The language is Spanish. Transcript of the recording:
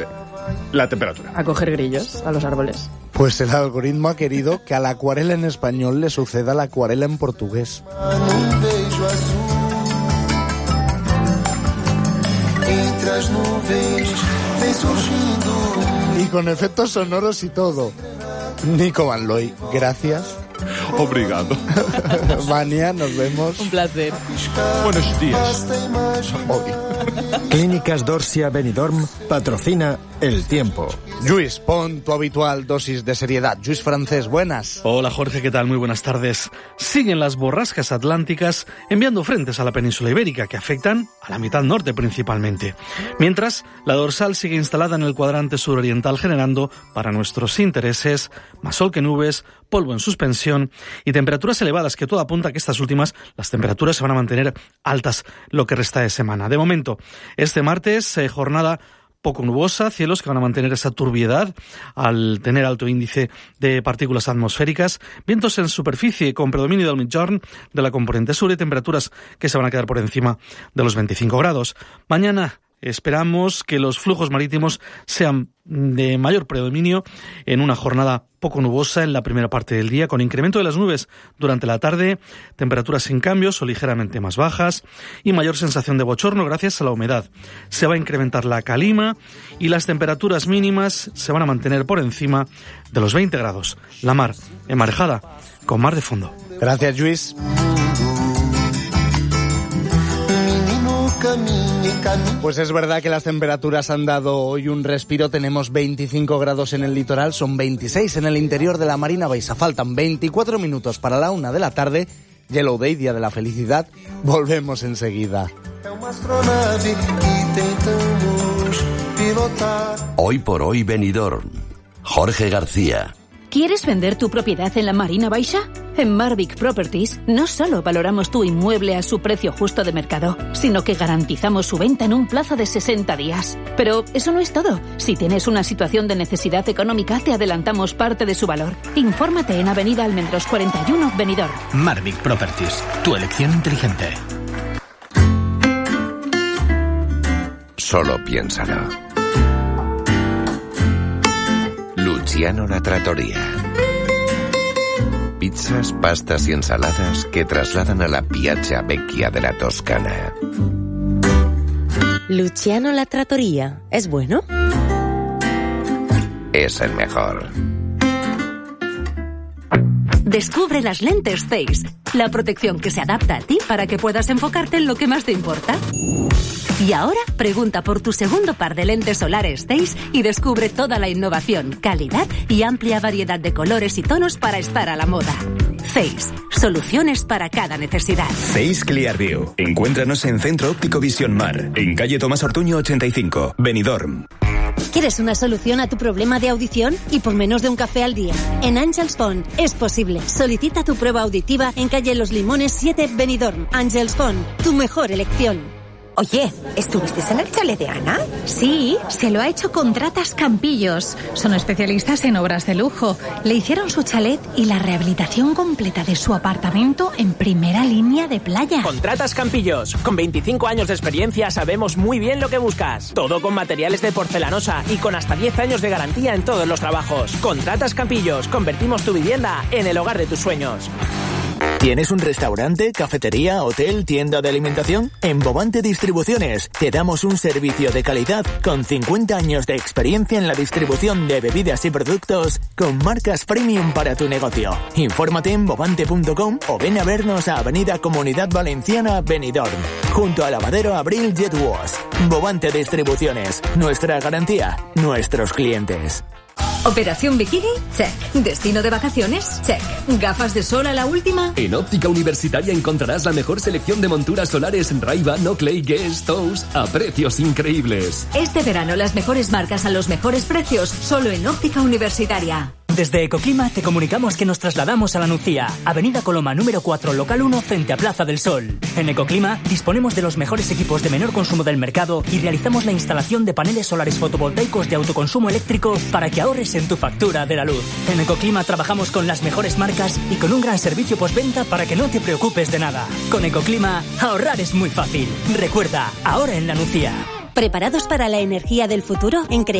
la temperatura. A coger grillos a los árboles. Pues el algoritmo ha querido que a la acuarela en español le suceda la acuarela en portugués. Y con efectos sonoros y todo. Nico Van Looy, gracias. Obrigado. Vania, nos vemos. Un placer. Buenos días. Clínicas Dorsia Benidorm patrocina El Tiempo. Lluís, pon tu habitual dosis de seriedad. Lluís Francés, buenas. Hola Jorge, ¿qué tal? Muy buenas tardes. Siguen las borrascas atlánticas enviando frentes a la península ibérica que afectan a la mitad norte principalmente. Mientras, la dorsal sigue instalada en el cuadrante suroriental generando, para nuestros intereses, más sol que nubes, polvo en suspensión y temperaturas elevadas que todo apunta a que estas últimas, las temperaturas se van a mantener altas lo que resta de semana. De momento, este martes, jornada poco nubosa, cielos que van a mantener esa turbiedad al tener alto índice de partículas atmosféricas, vientos en superficie con predominio del migjorn de la componente sur y temperaturas que se van a quedar por encima de los 25 grados. Mañana esperamos que los flujos marítimos sean de mayor predominio en una jornada poco nubosa en la primera parte del día, con incremento de las nubes durante la tarde, temperaturas sin cambios o ligeramente más bajas y mayor sensación de bochorno gracias a la humedad. Se va a incrementar la calima y las temperaturas mínimas se van a mantener por encima de los 20 grados. La mar emarejada con mar de fondo. Gracias, Lluís. Pues es verdad que las temperaturas han dado hoy un respiro. Tenemos 25 grados en el litoral, son 26 en el interior de la Marina Baixa. Faltan 24 minutos para la 1 de la tarde. Yellow Day, Día de la Felicidad. Volvemos enseguida. Hoy por hoy Benidorm. Jorge García. ¿Quieres vender tu propiedad en la Marina Baixa? En Marvic Properties no solo valoramos tu inmueble a su precio justo de mercado, sino que garantizamos su venta en un plazo de 60 días. Pero eso no es todo. Si tienes una situación de necesidad económica, te adelantamos parte de su valor. Infórmate en Avenida Almendros 41, Benidorm. Marvic Properties, tu elección inteligente. Solo piénsalo. Luciano La Trattoria. Pizzas, pastas y ensaladas que trasladan a la Piazza Vecchia de la Toscana. Luciano La Trattoria, ¿es bueno? Es el mejor. Descubre las lentes Zeiss, la protección que se adapta a ti para que puedas enfocarte en lo que más te importa. Y ahora pregunta por tu segundo par de lentes solares Zeiss y descubre toda la innovación, calidad y amplia variedad de colores y tonos para estar a la moda. Zeiss, soluciones para cada necesidad. Zeiss Clearview. Encuéntranos en Centro Óptico Visión Mar, en calle Tomás Ortuño 85, Benidorm. ¿Quieres una solución a tu problema de audición? Y por menos de un café al día. En Angels Phone es posible. Solicita tu prueba auditiva en calle Los Limones 7, Benidorm. Angels Phone, tu mejor elección. Oye, ¿estuviste en el chalet de Ana? Sí, se lo ha hecho Contratas Campillos. Son especialistas en obras de lujo. Le hicieron su chalet y la rehabilitación completa de su apartamento en primera línea de playa. Contratas Campillos. Con 25 años de experiencia sabemos muy bien lo que buscas. Todo con materiales de porcelanosa y con hasta 10 años de garantía en todos los trabajos. Contratas Campillos. Convertimos tu vivienda en el hogar de tus sueños. ¿Tienes un restaurante, cafetería, hotel, tienda de alimentación? En Bovante Distribuciones te damos un servicio de calidad con 50 años de experiencia en la distribución de bebidas y productos con marcas premium para tu negocio. Infórmate en bovante.com o ven a vernos a Avenida Comunidad Valenciana, Benidorm, junto al lavadero Abril Jet Wash. Bovante Distribuciones, nuestra garantía, nuestros clientes. ¿Operación bikini? Check. ¿Destino de vacaciones? Check. ¿Gafas de sol a la última? En Óptica Universitaria encontrarás la mejor selección de monturas solares Ray-Ban, Oakley, Guess, Toast a precios increíbles. Este verano las mejores marcas a los mejores precios solo en Óptica Universitaria. Desde Ecoclima te comunicamos que nos trasladamos a La Nucía, Avenida Coloma número 4, local 1, frente a Plaza del Sol. En Ecoclima disponemos de los mejores equipos de menor consumo del mercado y realizamos la instalación de paneles solares fotovoltaicos de autoconsumo eléctrico para que ahorres en tu factura de la luz. En Ecoclima trabajamos con las mejores marcas y con un gran servicio postventa para que no te preocupes de nada. Con Ecoclima, ahorrar es muy fácil. Recuerda, ahora en La Nucía. ¿Preparados para la energía del futuro? En